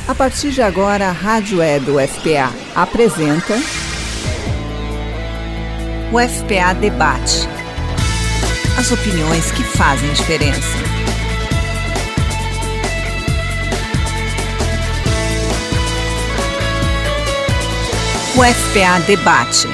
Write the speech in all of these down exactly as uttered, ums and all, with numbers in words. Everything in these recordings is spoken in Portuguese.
A partir de agora, a Rádio Web U F P A apresenta o U F P A Debate. As opiniões que fazem diferença. U F P A Debate.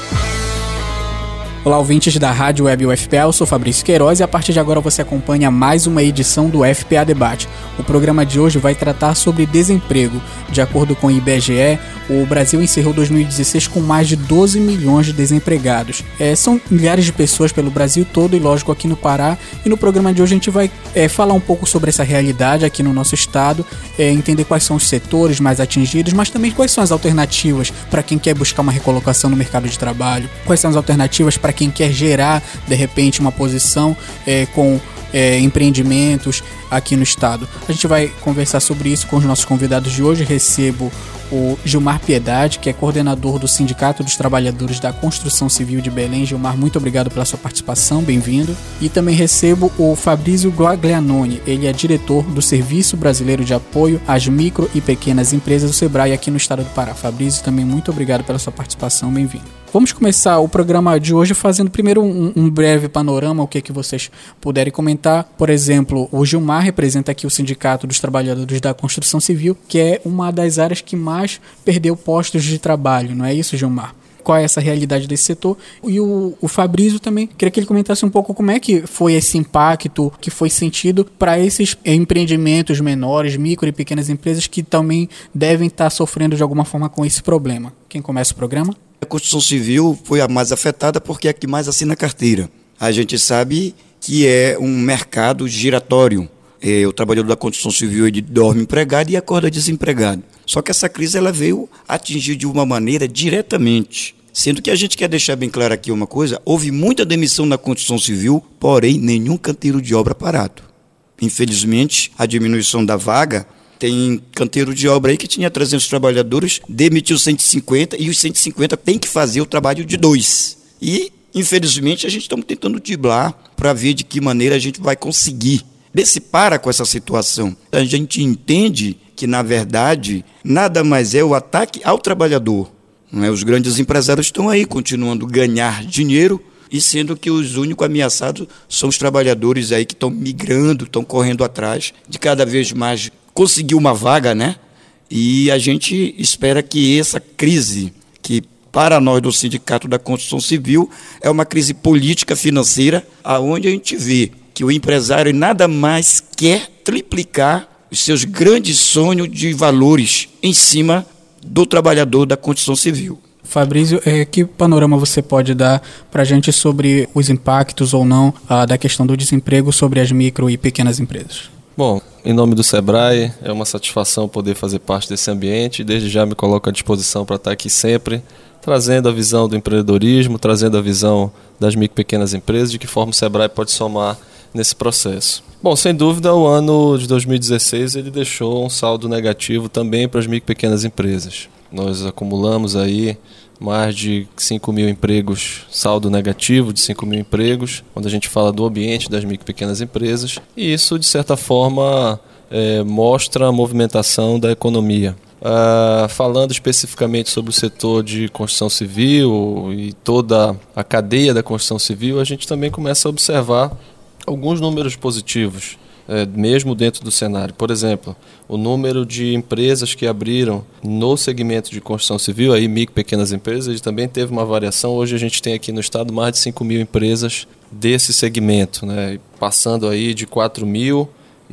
Olá, ouvintes da Rádio Web U F P A, eu sou Fabrício Queiroz e a partir de agora você acompanha mais uma edição do U F P A Debate. O programa de hoje vai tratar sobre desemprego. De acordo com o I B G E, o Brasil encerrou dois mil e dezesseis com mais de doze milhões de desempregados. É, são milhares de pessoas pelo Brasil todo e, lógico, aqui no Pará. E no programa de hoje a gente vai é, falar um pouco sobre essa realidade aqui no nosso estado, é, entender quais são os setores mais atingidos, mas também quais são as alternativas para quem quer buscar uma recolocação no mercado de trabalho, quais são as alternativas para quem quer gerar, de repente, uma posição é, com é, empreendimentos aqui no estado. A gente vai conversar sobre isso com os nossos convidados de hoje. Recebo o Gilmar Piedade, que é coordenador do Sindicato dos Trabalhadores da Construção Civil de Belém. Gilmar, muito obrigado pela sua participação, bem-vindo. E também recebo o Fabrício Guaglianoni, ele é diretor do Serviço Brasileiro de Apoio às Micro e Pequenas Empresas do Sebrae aqui no estado do Pará. Fabrício, também muito obrigado pela sua participação, bem-vindo. Vamos começar o programa de hoje fazendo primeiro um, um breve panorama, o que, que vocês puderem comentar. Por exemplo, o Gilmar representa aqui o Sindicato dos Trabalhadores da Construção Civil, que é uma das áreas que mais perdeu postos de trabalho, não é isso, Gilmar? Qual é essa realidade desse setor? E o, o Fabrício também, queria que ele comentasse um pouco como é que foi esse impacto que foi sentido para esses empreendimentos menores, micro e pequenas empresas que também devem estar sofrendo de alguma forma com esse problema. Quem começa o programa? A construção civil foi a mais afetada porque é a que mais assina carteira. A gente sabe que é um mercado giratório. É, o trabalhador da construção civil ele dorme empregado e acorda desempregado. Só que essa crise ela veio atingir de uma maneira diretamente. Sendo que a gente quer deixar bem claro aqui uma coisa, houve muita demissão na construção civil, porém nenhum canteiro de obra parado. Infelizmente, a diminuição da vaga, tem canteiro de obra aí que tinha trezentos trabalhadores, demitiu cento e cinquenta e os cento e cinquenta tem que fazer o trabalho de dois. E, infelizmente, a gente está tentando driblar para ver de que maneira a gente vai conseguir ver se para com essa situação. A gente entende que, na verdade, nada mais é o ataque ao trabalhador. Não é? Os grandes empresários estão aí, continuando a ganhar dinheiro, e sendo que os únicos ameaçados são os trabalhadores aí que estão migrando, estão correndo atrás de cada vez mais conseguir uma vaga, né? E a gente espera que essa crise, que para nós do Sindicato da Construção Civil, é uma crise política financeira, aonde a gente vê que o empresário nada mais quer triplicar os seus grandes sonhos de valores em cima do trabalhador da construção civil. Fabrício, é, que panorama você pode dar para a gente sobre os impactos ou não ah, da questão do desemprego sobre as micro e pequenas empresas? Bom, em nome do Sebrae, é uma satisfação poder fazer parte desse ambiente e desde já me coloco à disposição para estar aqui sempre, trazendo a visão do empreendedorismo, trazendo a visão das micro e pequenas empresas, de que forma o Sebrae pode somar nesse processo. Bom, sem dúvida, o ano de dois mil e dezesseis ele deixou um saldo negativo também para as micro e pequenas empresas. Nós acumulamos aí mais de cinco mil empregos, saldo negativo de cinco mil empregos, quando a gente fala do ambiente das micro e pequenas empresas, e isso, de certa forma, é, mostra a movimentação da economia. Uh, falando especificamente sobre o setor de construção civil e toda a cadeia da construção civil, a gente também começa a observar alguns números positivos, é, mesmo dentro do cenário. Por exemplo, o número de empresas que abriram no segmento de construção civil, aí micro e pequenas empresas, ele também teve uma variação. Hoje a gente tem aqui no estado mais de cinco mil empresas desse segmento, né, passando aí de quatro mil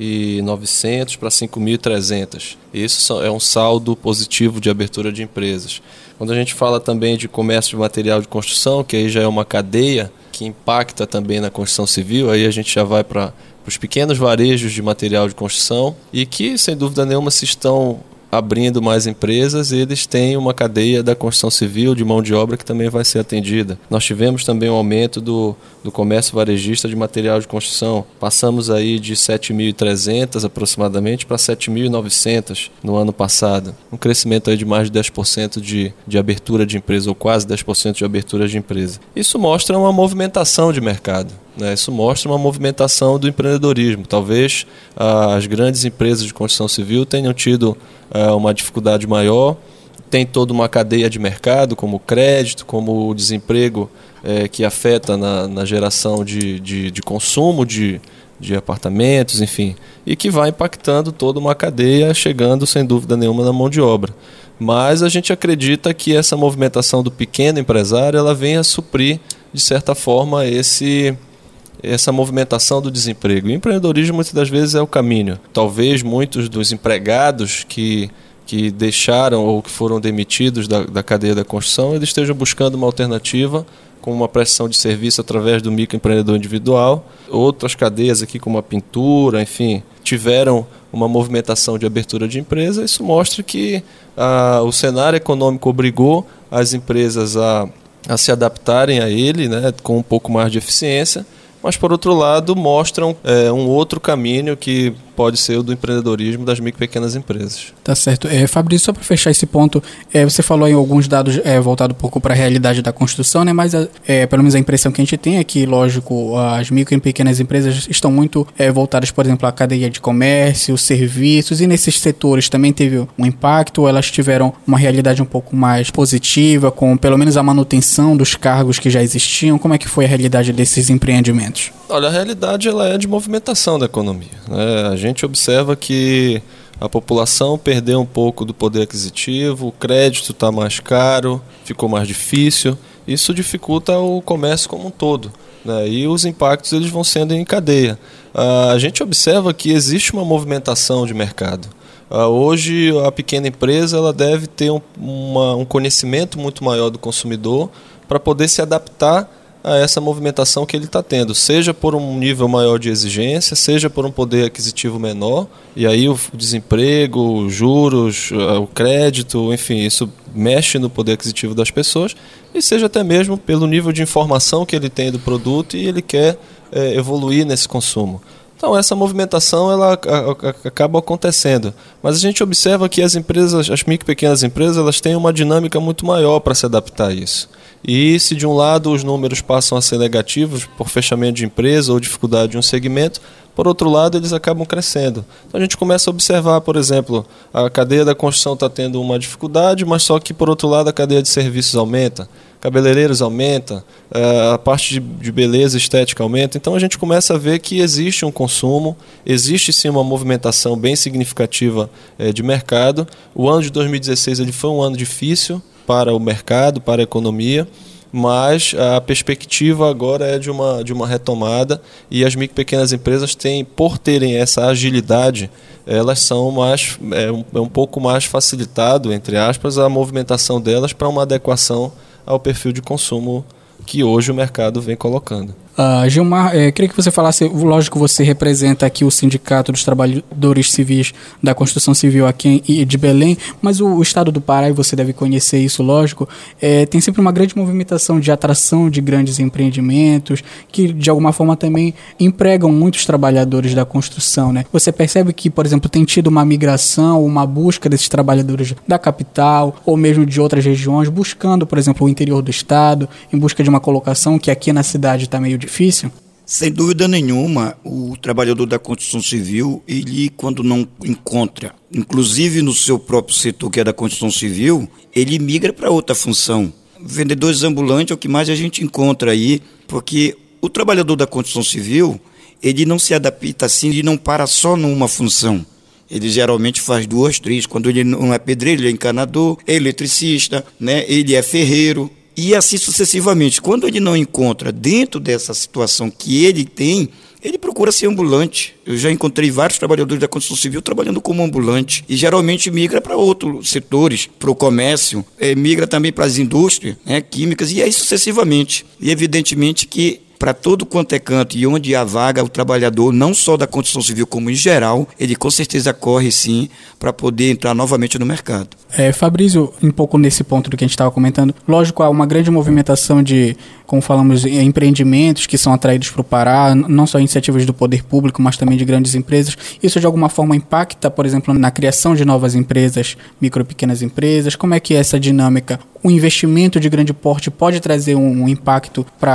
e novecentos para cinco mil e trezentos. Isso é um saldo positivo de abertura de empresas. Quando a gente fala também de comércio de material de construção, que aí já é uma cadeia que impacta também na construção civil, aí a gente já vai para os pequenos varejos de material de construção e que, sem dúvida nenhuma, se estão abrindo mais empresas, eles têm uma cadeia da construção civil de mão de obra que também vai ser atendida. Nós tivemos também um aumento do, do comércio varejista de material de construção. Passamos aí de sete mil e trezentos aproximadamente para sete mil e novecentos no ano passado. Um crescimento aí de mais de dez por cento de, de abertura de empresa, ou quase dez por cento de abertura de empresa. Isso mostra uma movimentação de mercado. né? Isso mostra uma movimentação do empreendedorismo. Talvez ah, as grandes empresas de construção civil tenham tido ah, uma dificuldade maior, tem toda uma cadeia de mercado, como o crédito, como o desemprego eh, que afeta na, na geração de, de, de consumo de, de apartamentos, enfim, e que vai impactando toda uma cadeia, chegando sem dúvida nenhuma na mão de obra. Mas a gente acredita que essa movimentação do pequeno empresário ela vem a suprir, de certa forma, esse, essa movimentação do desemprego. O empreendedorismo muitas das vezes é o caminho. Talvez muitos dos empregados que que deixaram ou que foram demitidos da, da cadeia da construção, eles estejam buscando uma alternativa com uma prestação de serviço através do microempreendedor individual. Outras cadeias aqui, como a pintura, enfim, tiveram uma movimentação de abertura de empresa. Isso mostra que ah, o cenário econômico obrigou as empresas a, a se adaptarem a ele, né, com um pouco mais de eficiência, mas, por outro lado, mostram é, um outro caminho que pode ser o do empreendedorismo das micro e pequenas empresas. Tá certo. É, Fabrício, só para fechar esse ponto, é, você falou em alguns dados é, voltados um pouco para a realidade da construção, né? Mas é, pelo menos a impressão que a gente tem é que, lógico, as micro e pequenas empresas estão muito é, voltadas, por exemplo, à cadeia de comércio, serviços, e nesses setores também teve um impacto, ou elas tiveram uma realidade um pouco mais positiva, com pelo menos a manutenção dos cargos que já existiam? Como é que foi a realidade desses empreendimentos? Olha, a realidade ela é de movimentação da economia, né? A gente observa que a população perdeu um pouco do poder aquisitivo, o crédito está mais caro, ficou mais difícil. Isso dificulta o comércio como um todo, né? E os impactos eles vão sendo em cadeia. Ah, a gente observa que existe uma movimentação de mercado. Ah, hoje a pequena empresa ela deve ter um, uma, um conhecimento muito maior do consumidor para poder se adaptar a essa movimentação que ele está tendo, seja por um nível maior de exigência, seja por um poder aquisitivo menor, e aí o desemprego, os juros, o crédito, enfim, isso mexe no poder aquisitivo das pessoas, e seja até mesmo pelo nível de informação que ele tem do produto e ele quer é, evoluir nesse consumo. Então essa movimentação ela acaba acontecendo, mas a gente observa que as empresas, as micro e pequenas empresas, elas têm uma dinâmica muito maior para se adaptar a isso. E se de um lado os números passam a ser negativos por fechamento de empresa ou dificuldade de um segmento, por outro lado eles acabam crescendo. Então a gente começa a observar, por exemplo, a cadeia da construção está tendo uma dificuldade, mas só que por outro lado a cadeia de serviços aumenta, cabeleireiros aumenta, a parte de beleza estética aumenta. Então a gente começa a ver que existe um consumo, existe sim uma movimentação bem significativa de mercado. O ano de dois mil e dezesseis ele foi um ano difícil para o mercado, para a economia, mas a perspectiva agora é de uma, de uma retomada, e as micro e pequenas empresas têm, por terem essa agilidade, elas são mais, é um, é um pouco mais facilitado, entre aspas, a movimentação delas para uma adequação ao perfil de consumo que hoje o mercado vem colocando. Uh, Gilmar, é, queria que você falasse, lógico, você representa aqui o Sindicato dos Trabalhadores Civis da Construção Civil aqui em, de Belém, mas o, o estado do Pará, e você deve conhecer isso, lógico, é, tem sempre uma grande movimentação de atração de grandes empreendimentos que, de alguma forma, também empregam muitos trabalhadores da construção, né? Você percebe que, por exemplo, tem tido uma migração, uma busca desses trabalhadores da capital ou mesmo de outras regiões, buscando, por exemplo, o interior do estado, em busca de uma colocação que aqui na cidade está meio difícil? Sem dúvida nenhuma, o trabalhador da construção civil, ele quando não encontra, inclusive no seu próprio setor, que é da construção civil, ele migra para outra função. Vendedores ambulantes é o que mais a gente encontra aí, porque o trabalhador da construção civil, ele não se adapta assim, ele não para só numa função. Ele geralmente faz duas, três. Quando ele não é pedreiro, ele é encanador, é eletricista, né? Ele é ferreiro. E assim sucessivamente. Quando ele não encontra dentro dessa situação que ele tem, ele procura ser ambulante. Eu já encontrei vários trabalhadores da construção civil trabalhando como ambulante. E geralmente migra para outros setores, para o comércio, é, migra também para as indústrias, né, químicas, e aí sucessivamente. E evidentemente que para todo quanto é canto e onde há vaga, o trabalhador, não só da construção civil como em geral, ele com certeza corre sim para poder entrar novamente no mercado. É, Fabrício, um pouco nesse ponto do que a gente estava comentando, lógico, há uma grande movimentação de, como falamos, empreendimentos que são atraídos para o Pará, não só iniciativas do poder público, mas também de grandes empresas. Isso de alguma forma impacta, por exemplo, na criação de novas empresas, micro e pequenas empresas? Como é que é essa dinâmica? O investimento de grande porte pode trazer um, um impacto para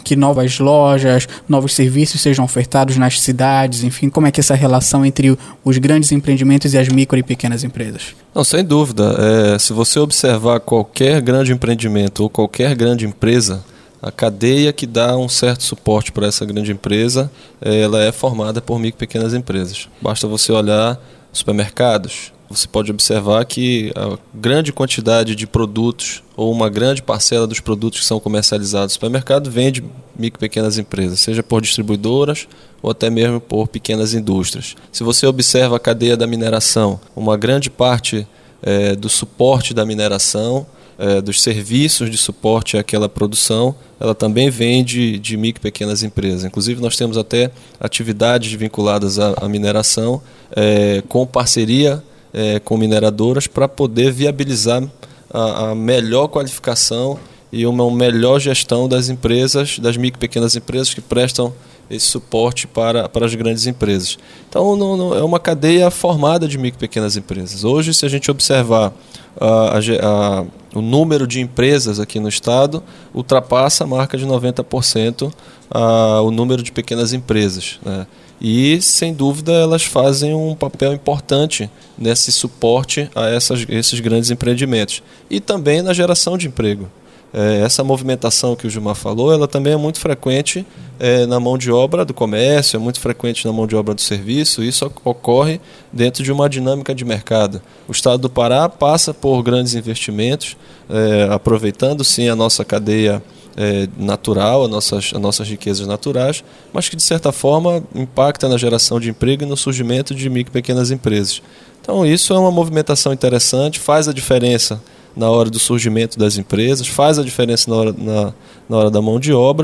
que novas lojas, novos serviços sejam ofertados nas cidades, enfim, como é que é essa relação entre os grandes empreendimentos e as micro e pequenas empresas? Não, sem dúvida. É, se você observar qualquer grande empreendimento ou qualquer grande empresa, a cadeia que dá um certo suporte para essa grande empresa, ela é formada por micro e pequenas empresas. Basta você olhar supermercados, você pode observar que a grande quantidade de produtos ou uma grande parcela dos produtos que são comercializados no supermercado vem de micro e pequenas empresas, seja por distribuidoras ou até mesmo por pequenas indústrias. Se você observa a cadeia da mineração, uma grande parte é, do suporte da mineração, é, dos serviços de suporte àquela produção, ela também vem de, de micro e pequenas empresas. Inclusive nós temos até atividades vinculadas à, à mineração é, com parceria É, com mineradoras para poder viabilizar a, a melhor qualificação e uma melhor gestão das empresas, das micro e pequenas empresas que prestam esse suporte para, para as grandes empresas. Então não, não, é uma cadeia formada de micro e pequenas empresas. Hoje, se a gente observar a, a, a, o número de empresas aqui no estado, ultrapassa a marca de noventa por cento a, o número de pequenas empresas, né? E, sem dúvida, elas fazem um papel importante nesse suporte a essas, esses grandes empreendimentos. E também na geração de emprego. É, essa movimentação que o Gilmar falou, ela também é muito frequente é, na mão de obra do comércio, é muito frequente na mão de obra do serviço. Isso ocorre dentro de uma dinâmica de mercado. O estado do Pará passa por grandes investimentos, é, aproveitando sim a nossa cadeia É, natural, as nossas, as nossas riquezas naturais, mas que de certa forma impacta na geração de emprego e no surgimento de micro e pequenas empresas. Então isso é uma movimentação interessante, faz a diferença na hora do surgimento das empresas, faz a diferença na hora, na, na hora da mão de obra,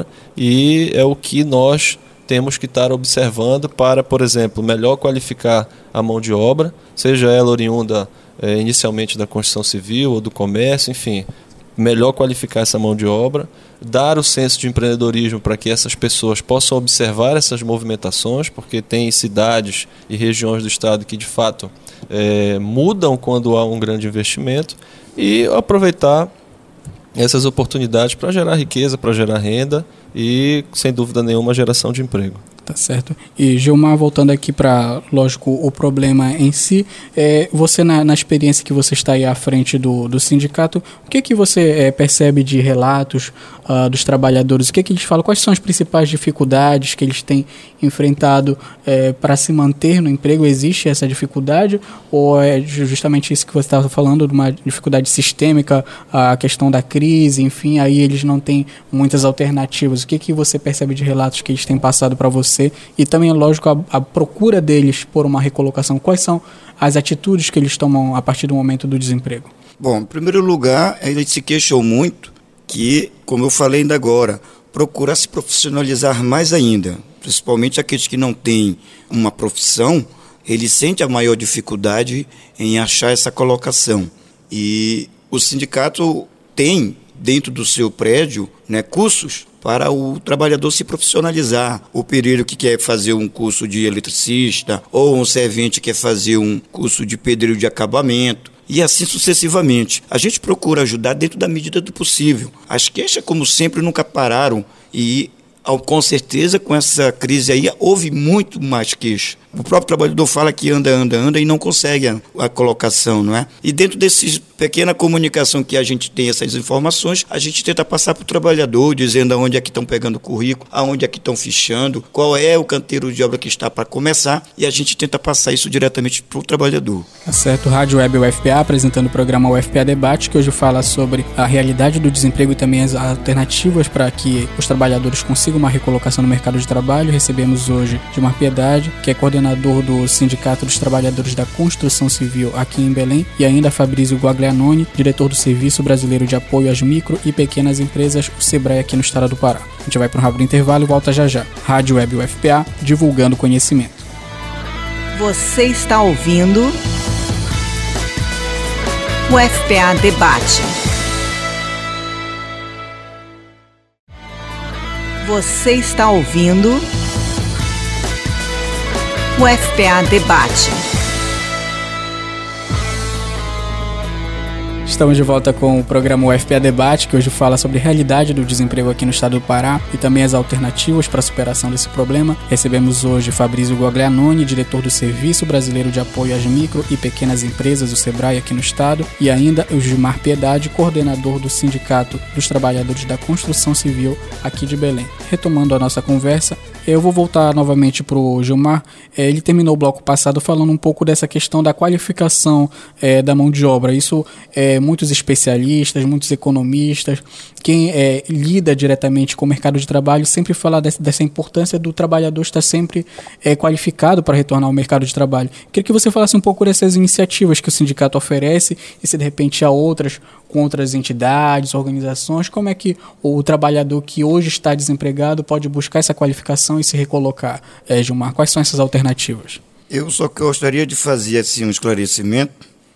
e é o que nós temos que estar observando para, por exemplo, melhor qualificar a mão de obra, seja ela oriunda é, inicialmente da construção civil ou do comércio, enfim, melhor qualificar essa mão de obra, dar o senso de empreendedorismo para que essas pessoas possam observar essas movimentações, porque tem cidades e regiões do estado que de fato é, mudam quando há um grande investimento, e aproveitar essas oportunidades para gerar riqueza, para gerar renda e, sem dúvida nenhuma, geração de emprego. Tá certo. E Gilmar, voltando aqui para, lógico, o problema em si, é, você na, na experiência que você está aí à frente do, do sindicato, o que que você é, percebe de relatos uh, dos trabalhadores? O que que eles falam? Quais são as principais dificuldades que eles têm enfrentado é, para se manter no emprego? Existe essa dificuldade ou é justamente isso que você estava falando, de uma dificuldade sistêmica, a questão da crise, enfim, aí eles não têm muitas alternativas? O que que você percebe de relatos que eles têm passado para você? E também, lógico, a, a procura deles por uma recolocação. Quais são as atitudes que eles tomam a partir do momento do desemprego? Bom, em primeiro lugar, ele se queixou muito que, como eu falei ainda agora, procura se profissionalizar mais ainda, principalmente aqueles que não têm uma profissão, ele sente a maior dificuldade em achar essa colocação. E o sindicato tem, dentro do seu prédio, né, cursos para o trabalhador se profissionalizar. O pedreiro que quer fazer um curso de eletricista, ou um servente que quer fazer um curso de pedreiro de acabamento, e assim sucessivamente. A gente procura ajudar dentro da medida do possível. As queixas, como sempre, nunca pararam, e com certeza com essa crise aí houve muito mais queixa. O próprio trabalhador fala que anda, anda, anda e não consegue a, a colocação, não é? E dentro dessa pequena comunicação que a gente tem essas informações, a gente tenta passar para o trabalhador, dizendo aonde é que estão pegando o currículo, aonde é que estão fichando, qual é o canteiro de obra que está para começar, e a gente tenta passar isso diretamente para o trabalhador. Tá certo. Rádio Web U F P A apresentando o programa U F P A Debate, que hoje fala sobre a realidade do desemprego e também as alternativas para que os trabalhadores consigam uma recolocação no mercado de trabalho. Recebemos hoje Gilmar Piedade, que é coordenador do Sindicato dos Trabalhadores da Construção Civil aqui em Belém, e ainda Fabrício Guaglianoni, diretor do Serviço Brasileiro de Apoio às Micro e Pequenas Empresas, o SEBRAE, aqui no estado do Pará. A gente vai para um rápido intervalo e volta já já. Rádio Web U F P A, divulgando conhecimento. Você está ouvindo o F P A Debate. Você está ouvindo o F P A Debate. Estamos de volta com o programa U F P A Debate, que hoje fala sobre a realidade do desemprego aqui no estado do Pará e também as alternativas para a superação desse problema. Recebemos hoje Fabrício Guaglianoni, diretor do Serviço Brasileiro de Apoio às Micro e Pequenas Empresas, o SEBRAE, aqui no estado, e ainda o Gilmar Piedade, coordenador do Sindicato dos Trabalhadores da Construção Civil aqui de Belém. Retomando a nossa conversa, eu vou voltar novamente para o Gilmar. Ele terminou o bloco passado falando um pouco dessa questão da qualificação é, da mão de obra. Isso, é, muitos especialistas, muitos economistas, quem é, lida diretamente com o mercado de trabalho, sempre fala dessa, dessa importância do trabalhador estar sempre é, qualificado para retornar ao mercado de trabalho. Queria que você falasse um pouco dessas iniciativas que o sindicato oferece e se de repente há outras com outras entidades, organizações, como é que o trabalhador que hoje está desempregado pode buscar essa qualificação e se recolocar? É, Gilmar, quais são essas alternativas? Eu só gostaria de fazer assim, um esclarecimento.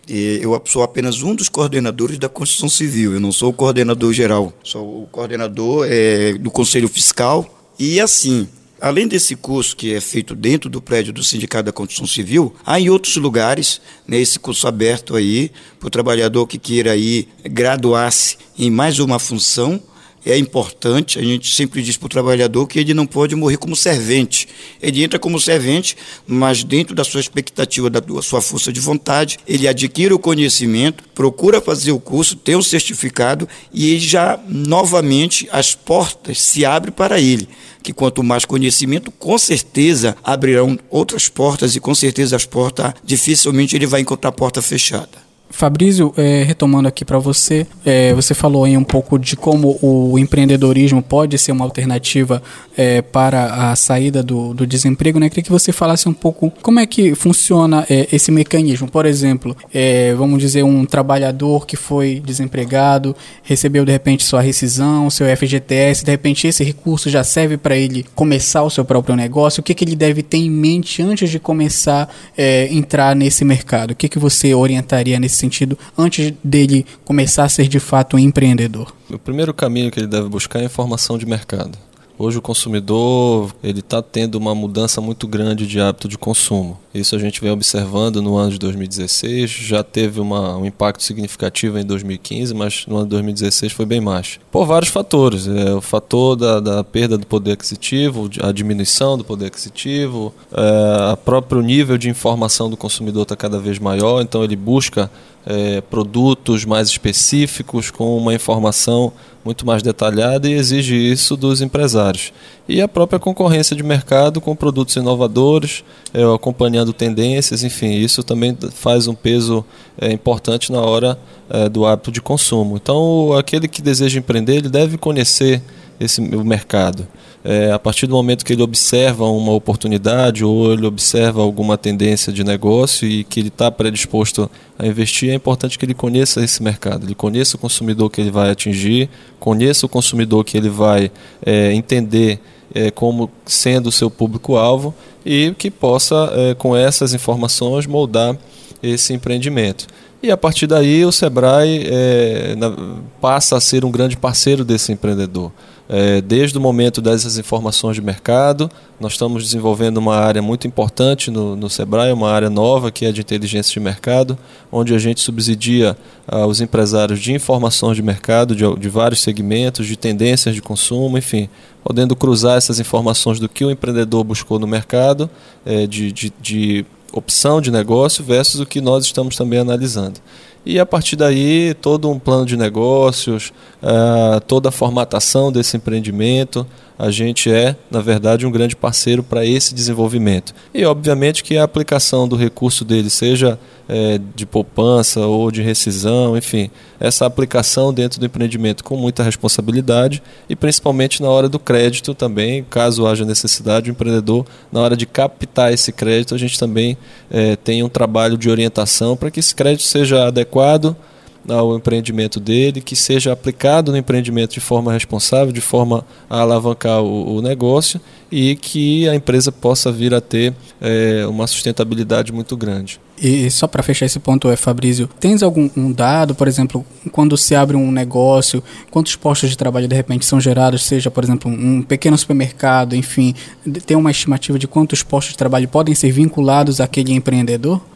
Eu sou apenas um dos coordenadores da Construção Civil, eu não sou o coordenador geral, sou o coordenador é, do Conselho Fiscal. E assim, além desse curso que é feito dentro do prédio do Sindicato da Construção Civil, há em outros lugares, né, esse curso aberto aí, para o trabalhador que queira aí graduar-se em mais uma função. É importante, a gente sempre diz para o trabalhador que ele não pode morrer como servente. Ele entra como servente, mas dentro da sua expectativa, da sua força de vontade, ele adquire o conhecimento, procura fazer o curso, tem um certificado e ele já, novamente, as portas se abrem para ele. Que quanto mais conhecimento, com certeza abrirão outras portas e com certeza as portas, dificilmente ele vai encontrar a porta fechada. Fabrício, é, retomando aqui para você, é, você falou aí um pouco de como o empreendedorismo pode ser uma alternativa é, para a saída do, do desemprego, né? Eu queria que você falasse um pouco como é que funciona é, esse mecanismo. Por exemplo, é, vamos dizer, um trabalhador que foi desempregado, recebeu de repente sua rescisão, seu F G T S, de repente esse recurso já serve para ele começar o seu próprio negócio. O que, que ele deve ter em mente antes de começar a é, entrar nesse mercado? O que, que você orientaria nesse sentido antes dele começar a ser de fato um empreendedor? O primeiro caminho que ele deve buscar é a informação de mercado. Hoje o consumidor ele está tendo uma mudança muito grande de hábito de consumo. Isso a gente vem observando no ano de dois mil e dezesseis, já teve uma, um impacto significativo em dois mil e quinze, mas no ano de dois mil e dezesseis foi bem mais. Por vários fatores, é, o fator da, da perda do poder aquisitivo, a diminuição do poder aquisitivo, é, o próprio nível de informação do consumidor está cada vez maior, então ele busca é, produtos mais específicos com uma informação muito mais detalhada e exige isso dos empresários. E a própria concorrência de mercado com produtos inovadores, é, acompanhando tendências, enfim, isso também faz um peso é, importante na hora é, do hábito de consumo. Então, aquele que deseja empreender, ele deve conhecer esse, o mercado. É, a partir do momento que ele observa uma oportunidade ou ele observa alguma tendência de negócio e que ele está predisposto a investir, é importante que ele conheça esse mercado, ele conheça o consumidor que ele vai atingir, conheça o consumidor que ele vai é, entender é, como sendo o seu público-alvo e que possa, é, com essas informações, moldar esse empreendimento. E a partir daí o SEBRAE é, na, passa a ser um grande parceiro desse empreendedor. É, desde o momento dessas informações de mercado, nós estamos desenvolvendo uma área muito importante no, no SEBRAE, uma área nova que é de inteligência de mercado, onde a gente subsidia ah, os empresários de informações de mercado, de, de vários segmentos, de tendências de consumo, enfim, podendo cruzar essas informações do que o empreendedor buscou no mercado, é, de, de, de opção de negócio versus o que nós estamos também analisando. E a partir daí, todo um plano de negócios, uh, toda a formatação desse empreendimento, a gente é, na verdade, um grande parceiro para esse desenvolvimento. E, obviamente, que a aplicação do recurso dele, seja é, de poupança ou de rescisão, enfim, essa aplicação dentro do empreendimento com muita responsabilidade e, principalmente, na hora do crédito também, caso haja necessidade, o empreendedor, na hora de captar esse crédito, a gente também é, tem um trabalho de orientação para que esse crédito seja adequado ao empreendimento dele, que seja aplicado no empreendimento de forma responsável, de forma a alavancar o, o negócio e que a empresa possa vir a ter é, uma sustentabilidade muito grande. E só para fechar esse ponto, é, Fabrício, tens algum um dado, por exemplo, quando se abre um negócio, quantos postos de trabalho de repente são gerados, seja, por exemplo, um pequeno supermercado, enfim, tem uma estimativa de quantos postos de trabalho podem ser vinculados àquele empreendedor?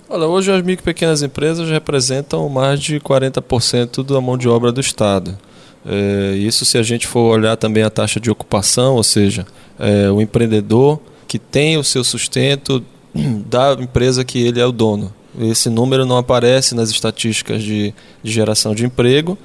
Olha, hoje as micro e pequenas empresas representam mais de quarenta por cento da mão de obra do Estado. É, isso se a gente for olhar também a taxa de ocupação, ou seja, é, o empreendedor que tem o seu sustento da empresa que ele é o dono. Esse número não aparece nas estatísticas de, de geração de emprego,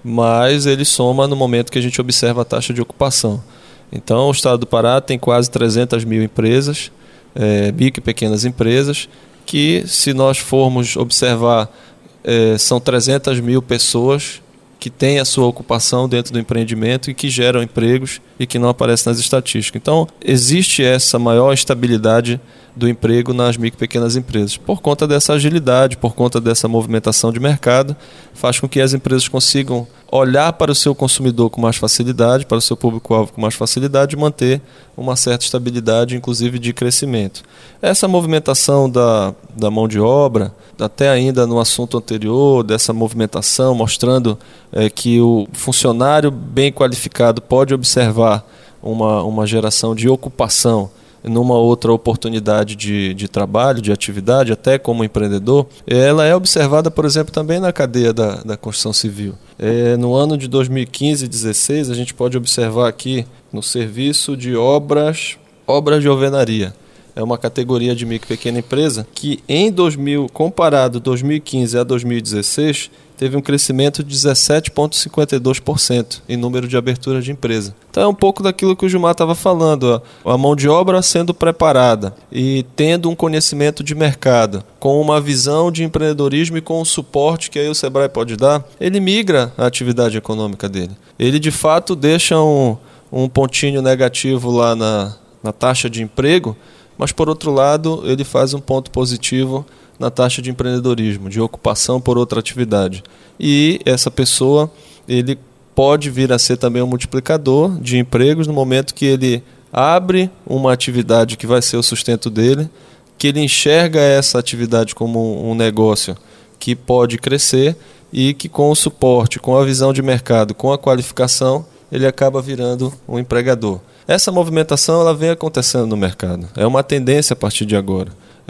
mas ele soma no momento que a gente observa a taxa de ocupação. Então, o Estado do Pará tem quase trezentas mil empresas, é, micro e pequenas empresas, que, se nós formos observar, é, são trezentas mil pessoas que têm a sua ocupação dentro do empreendimento e que geram empregos e que não aparecem nas estatísticas. Então, existe essa maior estabilidade do emprego nas micro e pequenas empresas. Por conta dessa agilidade, por conta dessa movimentação de mercado, faz com que as empresas consigam olhar para o seu consumidor com mais facilidade, para o seu público-alvo com mais facilidade e manter uma certa estabilidade, inclusive de crescimento. Essa movimentação da, da mão de obra, até ainda no assunto anterior, dessa movimentação, mostrando é, que o funcionário bem qualificado pode observar uma, uma geração de ocupação numa outra oportunidade de, de trabalho, de atividade, até como empreendedor, ela é observada, por exemplo, também na cadeia da, da construção civil. É, no ano de dois mil e quinze e dois mil e dezesseis, a gente pode observar aqui no serviço de obras, obras de alvenaria. É uma categoria de micro e pequena empresa que, em dois mil, comparado dois mil e quinze a dois mil e dezesseis, teve um crescimento de dezessete vírgula cinquenta e dois por cento em número de abertura de empresa. Então é um pouco daquilo que o Gilmar estava falando, ó. A mão de obra sendo preparada e tendo um conhecimento de mercado, com uma visão de empreendedorismo e com o suporte que aí o Sebrae pode dar, ele migra a atividade econômica dele. Ele de fato deixa um, um pontinho negativo lá na, na taxa de emprego, mas por outro lado ele faz um ponto positivo na taxa de empreendedorismo, de ocupação por outra atividade. E essa pessoa, ele pode vir a ser também um multiplicador de empregos no momento que ele abre uma atividade que vai ser o sustento dele, que ele enxerga essa atividade como um negócio que pode crescer e que com o suporte, com a visão de mercado, com a qualificação, ele acaba virando um empregador. Essa movimentação ela vem acontecendo no mercado. É uma tendência a partir de agora.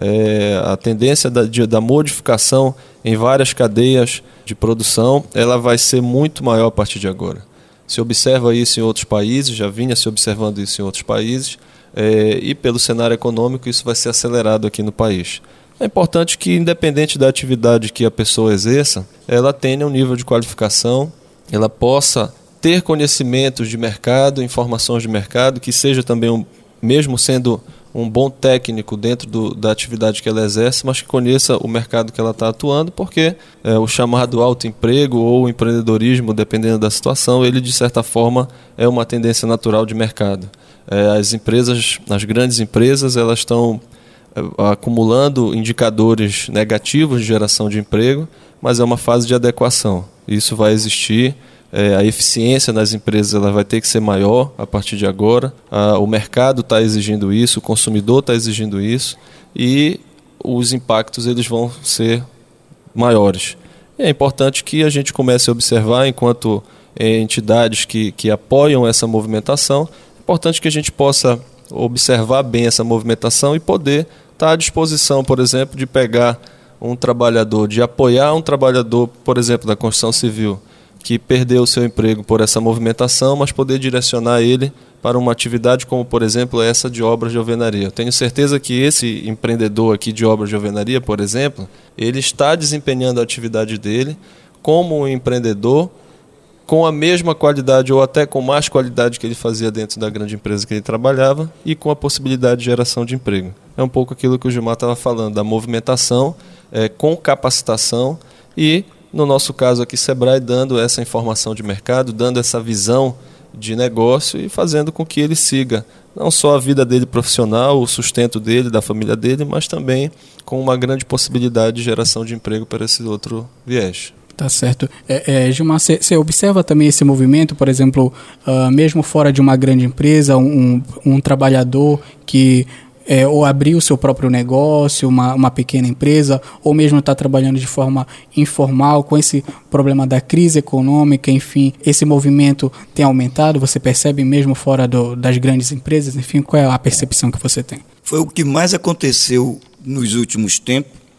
É, a tendência da, de, da modificação em várias cadeias de produção ela vai ser muito maior a partir de agora. Se observa isso em outros países, já vinha se observando isso em outros países, é, e pelo cenário econômico isso vai ser acelerado aqui no país. É importante que, independente da atividade que a pessoa exerça, ela tenha um nível de qualificação, ela possa ter conhecimentos de mercado, informações de mercado, que seja também, um, mesmo sendo um bom técnico dentro do, da atividade que ela exerce, mas que conheça o mercado que ela está atuando, porque é, o chamado autoemprego ou empreendedorismo, dependendo da situação, ele de certa forma é uma tendência natural de mercado. É, as empresas, as grandes empresas, elas estão é, acumulando indicadores negativos de geração de emprego, mas é uma fase de adequação. Isso vai existir. É, a eficiência nas empresas ela vai ter que ser maior a partir de agora. Ah, o mercado está exigindo isso, o consumidor está exigindo isso e os impactos eles vão ser maiores. E é importante que a gente comece a observar, enquanto é, entidades que, que apoiam essa movimentação, é importante que a gente possa observar bem essa movimentação e poder estar à disposição, por exemplo, de pegar um trabalhador, de apoiar um trabalhador, por exemplo, da construção civil, que perdeu o seu emprego por essa movimentação, mas poder direcionar ele para uma atividade como, por exemplo, essa de obras de alvenaria. Eu tenho certeza que esse empreendedor aqui de obras de alvenaria, por exemplo, ele está desempenhando a atividade dele como um empreendedor com a mesma qualidade ou até com mais qualidade que ele fazia dentro da grande empresa que ele trabalhava e com a possibilidade de geração de emprego. É um pouco aquilo que o Gilmar estava falando, da movimentação é, com capacitação e, no nosso caso aqui, Sebrae dando essa informação de mercado, dando essa visão de negócio e fazendo com que ele siga não só a vida dele profissional, o sustento dele, da família dele, mas também com uma grande possibilidade de geração de emprego para esse outro viés. Tá certo. É, é, Gilmar, você observa também esse movimento, por exemplo, uh, mesmo fora de uma grande empresa, um, um trabalhador que É, ou abrir o seu próprio negócio, uma, uma pequena empresa, ou mesmo estar trabalhando de forma informal, com esse problema da crise econômica, enfim, esse movimento tem aumentado, você percebe mesmo fora do, das grandes empresas, enfim, qual é a percepção que você tem? Foi o que mais aconteceu nos últimos tempos,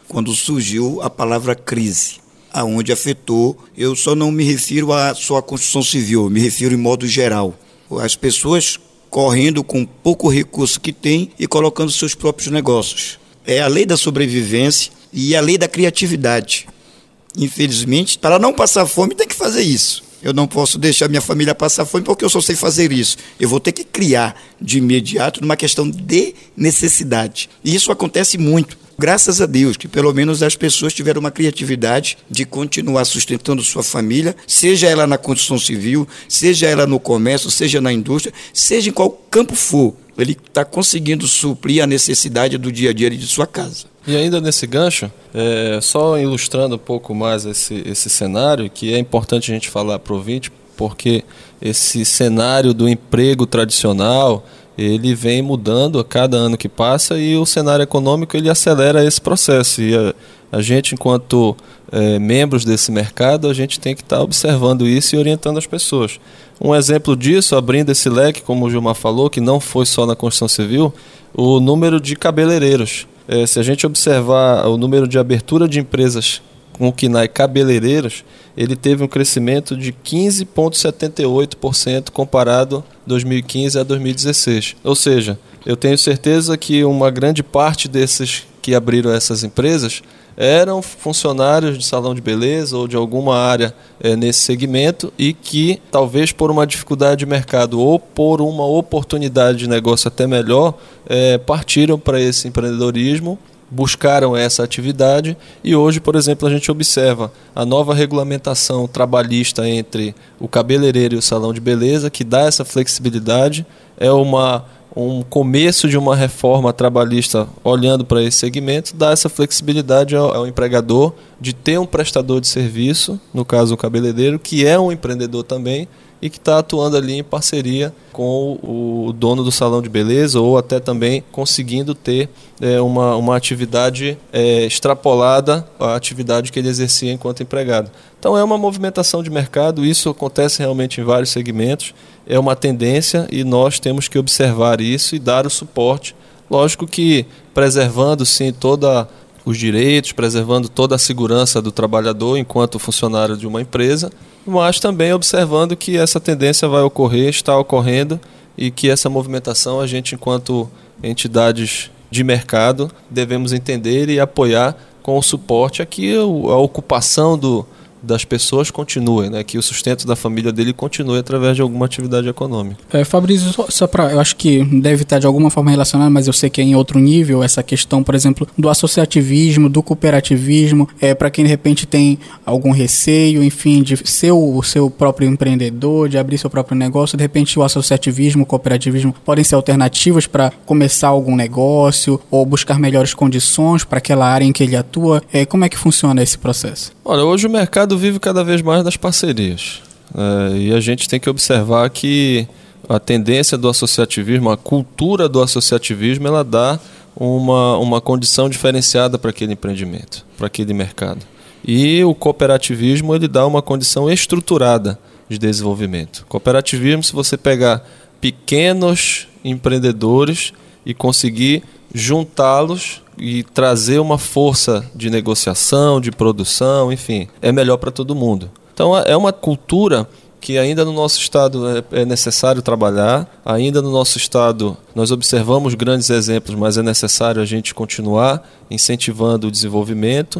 quando surgiu a palavra crise, aonde afetou. Eu só não me refiro à só à construção civil, me refiro em modo geral. As pessoas correndo com pouco recurso que têm e colocando seus próprios negócios. É a lei da sobrevivência e a lei da criatividade. Infelizmente, para não passar fome, tem que fazer isso. Eu não posso deixar minha família passar fome porque eu só sei fazer isso. Eu vou ter que criar de imediato numa questão de necessidade. E isso acontece muito. Graças a Deus que pelo menos as pessoas tiveram uma criatividade de continuar sustentando sua família, seja ela na construção civil, seja ela no comércio, seja na indústria, seja em qual campo for. Ele está conseguindo suprir a necessidade do dia a dia de sua casa. E ainda nesse gancho, é, só ilustrando um pouco mais esse, esse cenário, que é importante a gente falar para o ouvinte, porque esse cenário do emprego tradicional, ele vem mudando a cada ano que passa e o cenário econômico ele acelera esse processo. E a, a gente, enquanto é, membros desse mercado, a gente tem que estar tá observando isso e orientando as pessoas. Um exemplo disso, abrindo esse leque, como o Gilmar falou, que não foi só na construção civil, o número de cabeleireiros. É, se a gente observar o número de abertura de empresas com o K N A I cabeleireiros, ele teve um crescimento de quinze vírgula setenta e oito por cento comparado dois mil e quinze a dois mil e dezesseis. Ou seja, eu tenho certeza que uma grande parte desses que abriram essas empresas eram funcionários de salão de beleza ou de alguma área é, nesse segmento e que talvez por uma dificuldade de mercado ou por uma oportunidade de negócio até melhor, é, partiram para esse empreendedorismo, buscaram essa atividade e hoje, por exemplo, a gente observa a nova regulamentação trabalhista entre o cabeleireiro e o salão de beleza, que dá essa flexibilidade, é uma, um começo de uma reforma trabalhista olhando para esse segmento, dá essa flexibilidade ao, ao empregador de ter um prestador de serviço, no caso o cabeleireiro, que é um empreendedor também, e que está atuando ali em parceria com o dono do salão de beleza ou até também conseguindo ter é, uma, uma atividade é, extrapolada à atividade que ele exercia enquanto empregado. Então é uma movimentação de mercado, isso acontece realmente em vários segmentos, é uma tendência e nós temos que observar isso e dar o suporte. Lógico que preservando sim toda os direitos, preservando toda a segurança do trabalhador enquanto funcionário de uma empresa, mas também observando que essa tendência vai ocorrer, está ocorrendo e que essa movimentação a gente, enquanto entidades de mercado, devemos entender e apoiar com o suporte a que a ocupação do, das pessoas continue, né? Que o sustento da família dele continue através de alguma atividade econômica. É, Fabrício, só, só para, eu acho que deve estar de alguma forma relacionado, mas eu sei que é em outro nível, essa questão, por exemplo, do associativismo, do cooperativismo, é, para quem de repente tem algum receio, enfim, de ser o, o seu próprio empreendedor, de abrir seu próprio negócio, de repente o associativismo, o cooperativismo podem ser alternativas para começar algum negócio ou buscar melhores condições para aquela área em que ele atua. É, como é que funciona esse processo? Olha, hoje o mercado vive cada vez mais das parcerias. É, e a gente tem que observar que a tendência do associativismo, a cultura do associativismo, ela dá uma, uma condição diferenciada para aquele empreendimento, para aquele mercado. E o cooperativismo, ele dá uma condição estruturada de desenvolvimento. Cooperativismo, se você pegar pequenos empreendedores e conseguir juntá-los e trazer uma força de negociação, de produção, enfim, é melhor para todo mundo. Então é uma cultura que ainda no nosso estado é necessário trabalhar, ainda no nosso estado nós observamos grandes exemplos, mas é necessário a gente continuar incentivando o desenvolvimento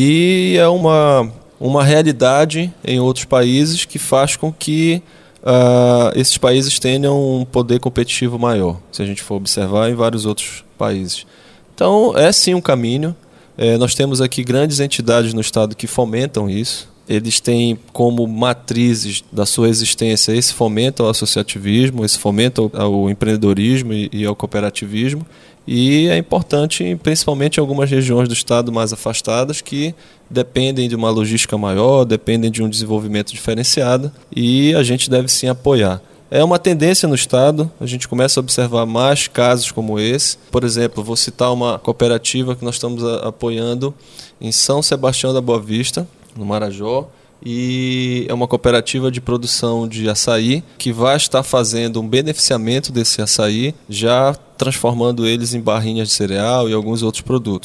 e é uma, uma realidade em outros países que faz com que uh, esses países tenham um poder competitivo maior, se a gente for observar em vários outros países. Então, é sim um caminho. É, nós temos aqui grandes entidades no estado que fomentam isso. Eles têm como matrizes da sua existência esse fomento ao associativismo, esse fomento ao, ao empreendedorismo e, e ao cooperativismo. E é importante, principalmente em algumas regiões do estado mais afastadas, que dependem de uma logística maior, dependem de um desenvolvimento diferenciado, e a gente deve sim apoiar. É uma tendência no estado, a gente começa a observar mais casos como esse. Por exemplo, vou citar uma cooperativa que nós estamos a, apoiando em São Sebastião da Boa Vista, no Marajó, e é uma cooperativa de produção de açaí que vai estar fazendo um beneficiamento desse açaí, já transformando eles em barrinhas de cereal e alguns outros produtos.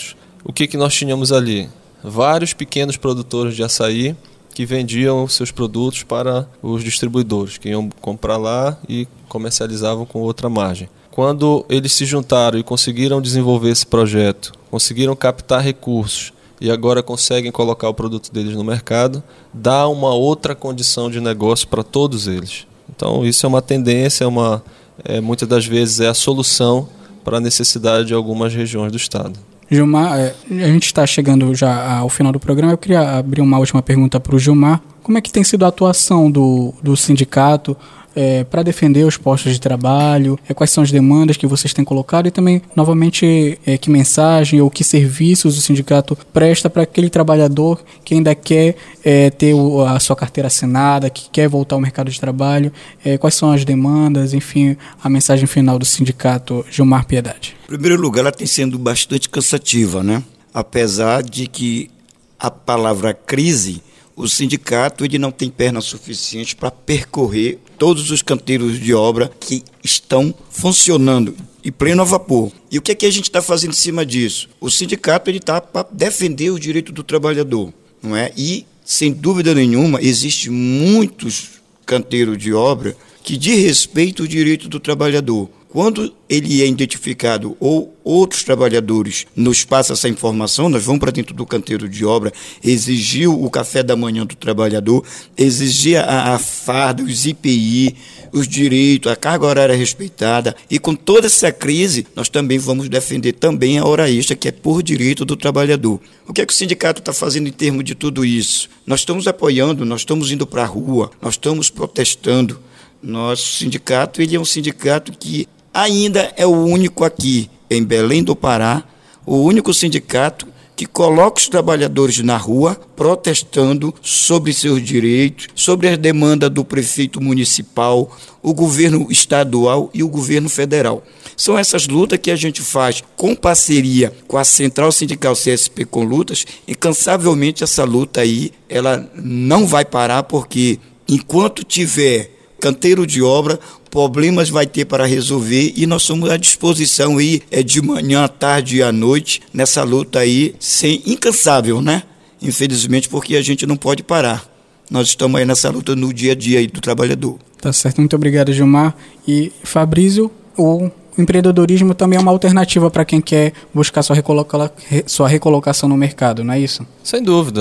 o que, que nós tínhamos ali? Vários pequenos produtores de açaí que vendiam seus produtos para os distribuidores, que iam comprar lá e comercializavam com outra margem. Quando eles se juntaram e conseguiram desenvolver esse projeto, conseguiram captar recursos e agora conseguem colocar o produto deles no mercado, dá uma outra condição de negócio para todos eles. Então isso é uma tendência, é uma, é, muitas das vezes é a solução para a necessidade de algumas regiões do estado. Gilmar, a gente está chegando já ao final do programa. Eu queria abrir uma última pergunta para o Gilmar. Como é que tem sido a atuação do, do sindicato é, para defender os postos de trabalho? É, quais são as demandas que vocês têm colocado? E também, novamente, é, que mensagem ou que serviços o sindicato presta para aquele trabalhador que ainda quer é, ter o, a sua carteira assinada, que quer voltar ao mercado de trabalho? É, quais são as demandas? Enfim, a mensagem final do sindicato Gilmar Piedade. Em primeiro lugar, ela tem sido bastante cansativa, né? Apesar de que a palavra crise, o sindicato ele não tem perna suficiente para percorrer todos os canteiros de obra que estão funcionando em pleno vapor. E o que é que a gente está fazendo em cima disso? O sindicato está para defender o direito do trabalhador, não é? E, sem dúvida nenhuma, existem muitos canteiros de obra que diz respeito ao direito do trabalhador. Quando ele é identificado ou outros trabalhadores nos passam essa informação, nós vamos para dentro do canteiro de obra, exigir o café da manhã do trabalhador, exigir a, a farda, os I P I, os direitos, a carga horária respeitada. E com toda essa crise, nós também vamos defender também a hora extra, que é por direito do trabalhador. O que é que o sindicato está fazendo em termos de tudo isso? Nós estamos apoiando, nós estamos indo para a rua, nós estamos protestando. Nosso sindicato ele é um sindicato que ainda é o único aqui em Belém do Pará, o único sindicato que coloca os trabalhadores na rua protestando sobre seus direitos, sobre as demandas do prefeito municipal, o governo estadual e o governo federal. São essas lutas que a gente faz com parceria com a Central Sindical C S P com Lutas. Incansavelmente essa luta aí, ela não vai parar, porque enquanto tiver canteiro de obra, problemas vai ter para resolver, e nós somos à disposição aí, é de manhã, à tarde e à noite, nessa luta aí, sem incansável, né? Infelizmente, porque a gente não pode parar. Nós estamos aí nessa luta no dia a dia aí do trabalhador. Tá certo, muito obrigado, Gilmar. E Fabrício, o empreendedorismo também é uma alternativa para quem quer buscar sua, recoloca... sua recolocação no mercado, não é isso? Sem dúvida.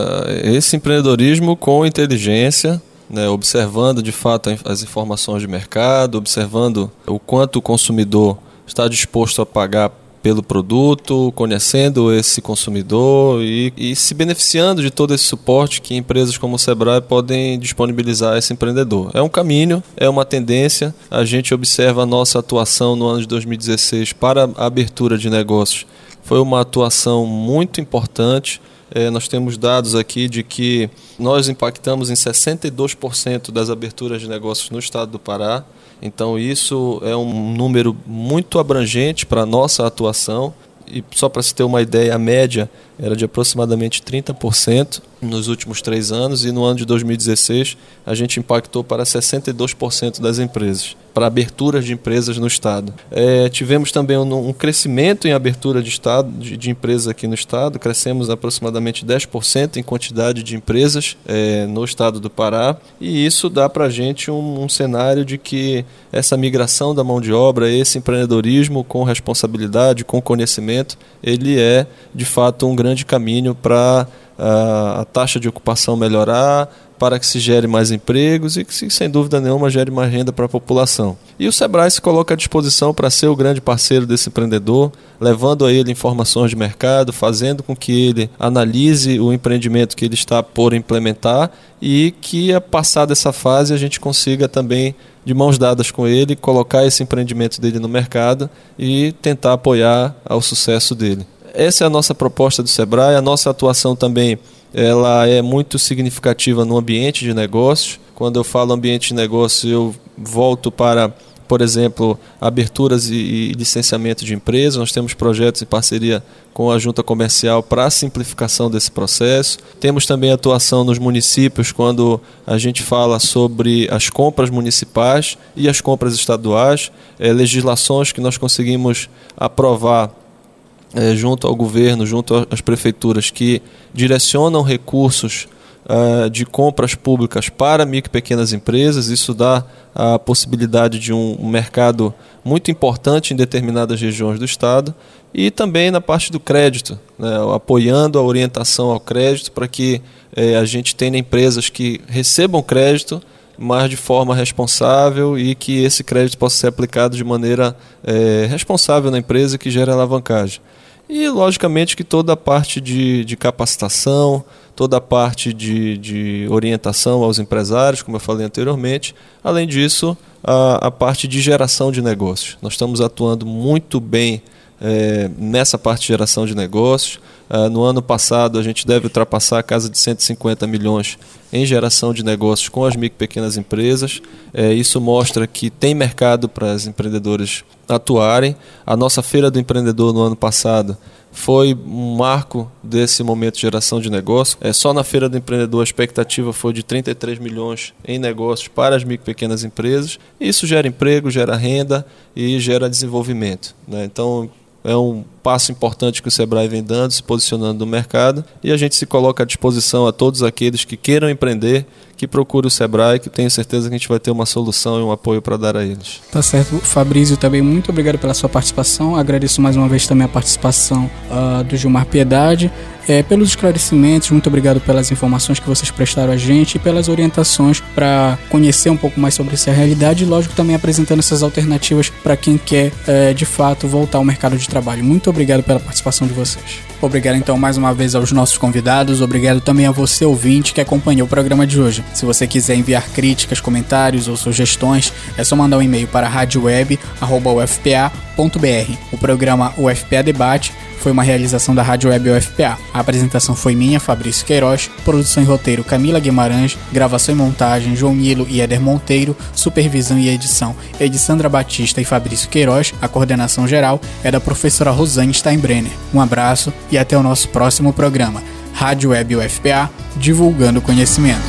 Esse empreendedorismo com inteligência, né, observando de fato as informações de mercado, observando o quanto o consumidor está disposto a pagar pelo produto, conhecendo esse consumidor e, e se beneficiando de todo esse suporte que empresas como o Sebrae podem disponibilizar a esse empreendedor. É um caminho, é uma tendência. A gente observa a nossa atuação no ano de dois mil e dezesseis para a abertura de negócios. Foi uma atuação muito importante. É, nós temos dados aqui de que nós impactamos em sessenta e dois por cento das aberturas de negócios no estado do Pará. Então isso é um número muito abrangente para a nossa atuação. E só para se ter uma ideia, a média era de aproximadamente trinta por cento nos últimos três anos, e no ano de dois mil e dezesseis a gente impactou para sessenta e dois por cento das empresas, para aberturas de empresas no estado. É, tivemos também um, um crescimento em abertura de, estado, de, de empresas aqui no estado, crescemos aproximadamente dez por cento em quantidade de empresas é, no estado do Pará, e isso dá para a gente um, um cenário de que essa migração da mão de obra, esse empreendedorismo com responsabilidade, com conhecimento, ele é de fato um grande caminho para a, a taxa de ocupação melhorar, para que se gere mais empregos e que, sem dúvida nenhuma, gere mais renda para a população. E o Sebrae se coloca à disposição para ser o grande parceiro desse empreendedor, levando a ele informações de mercado, fazendo com que ele analise o empreendimento que ele está por implementar e que, a passar dessa fase, a gente consiga também, de mãos dadas com ele, colocar esse empreendimento dele no mercado e tentar apoiar ao sucesso dele. Essa é a nossa proposta do Sebrae. A nossa atuação também ela é muito significativa no ambiente de negócios. Quando eu falo ambiente de negócio, eu volto para, por exemplo, aberturas e, e licenciamento de empresas. Nós temos projetos em parceria com a Junta Comercial para a simplificação desse processo. Temos também atuação nos municípios quando a gente fala sobre as compras municipais e as compras estaduais, é, legislações que nós conseguimos aprovar é, junto ao governo, junto às prefeituras que direcionam recursos uh, de compras públicas para micro e pequenas empresas. Isso dá a possibilidade de um, um mercado muito importante em determinadas regiões do estado. E também na parte do crédito, né, apoiando a orientação ao crédito para que eh, a gente tenha empresas que recebam crédito, mas de forma responsável, e que esse crédito possa ser aplicado de maneira eh, responsável na empresa, que gere alavancagem. E, logicamente, que toda a parte de, de capacitação, toda a parte de, de orientação aos empresários, como eu falei anteriormente. Além disso, a, a parte de geração de negócios. Nós estamos atuando muito bem É, nessa parte de geração de negócios. Uh, no ano passado a gente deve ultrapassar a casa de cento e cinquenta milhões em geração de negócios com as micro e pequenas empresas. É, isso mostra que tem mercado para os empreendedores atuarem. A nossa Feira do Empreendedor no ano passado foi um marco desse momento de geração de negócio. É, só na Feira do Empreendedor a expectativa foi de trinta e três milhões em negócios para as micro e pequenas empresas. Isso gera emprego, gera renda e gera desenvolvimento, né? Então, é um passo importante que o Sebrae vem dando, se posicionando no mercado, e a gente se coloca à disposição a todos aqueles que queiram empreender, que procurem o Sebrae, que tenho certeza que a gente vai ter uma solução e um apoio para dar a eles. Tá certo. Fabrício, também muito obrigado pela sua participação. Agradeço mais uma vez também a participação uh, do Gilmar Piedade. É, pelos esclarecimentos, muito obrigado pelas informações que vocês prestaram a gente e pelas orientações para conhecer um pouco mais sobre essa realidade e, lógico, também apresentando essas alternativas para quem quer, é, de fato, voltar ao mercado de trabalho. Muito obrigado pela participação de vocês. Obrigado, então, mais uma vez aos nossos convidados. Obrigado também a você, ouvinte, que acompanhou o programa de hoje. Se você quiser enviar críticas, comentários ou sugestões, é só mandar um e-mail para radioweb arroba u f p a ponto b r. O programa U F P A Debate foi uma realização da Rádio Web U F P A. A apresentação foi minha, Fabrício Queiroz, produção e roteiro Camila Guimarães, gravação e montagem João Nilo e Éder Monteiro, supervisão e edição Edissandra Batista e Fabrício Queiroz. A coordenação geral é da professora Rosane Steinbrenner. Um abraço e até o nosso próximo programa. Rádio Web U F P A, divulgando conhecimento.